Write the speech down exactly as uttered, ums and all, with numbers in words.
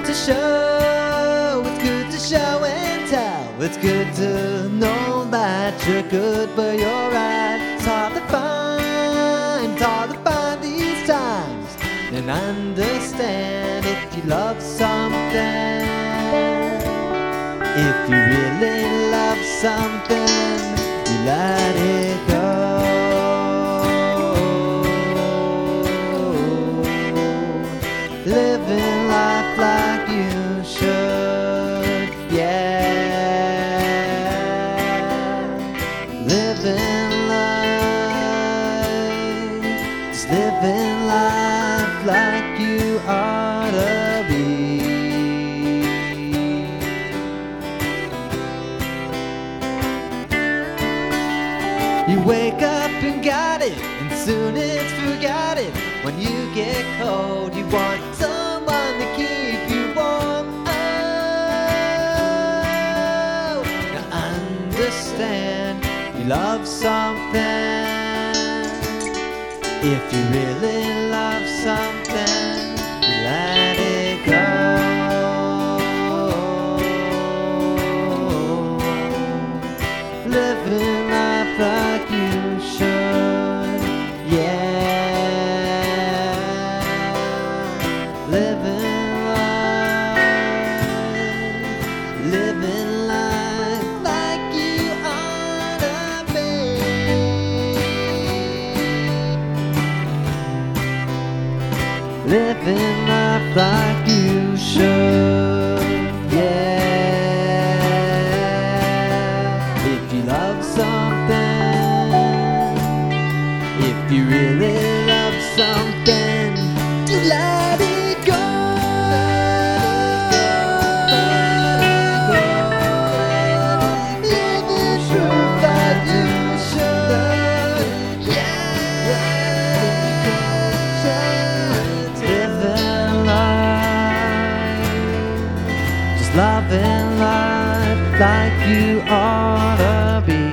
good to show, it's good to show and tell. It's good to know that you're good, but you're right. It's hard to find, it's hard to find these times and understand if you love something. If you really love something, you let it go. Living life like you should, yeah. Living life, just living life like you ought to be. You wake up and got it, and soon it's forgotten. When you get cold, you want someone to keep you warm. Oh, now understand, you love something. If you really love something, you let it go. Living life like you should, yeah. Living life, living life like you ought to be. Living life like you should, yeah. If you love something, if you really love something, you let it go. Live it true like you should, yeah. Living life, just loving life like you ought to be.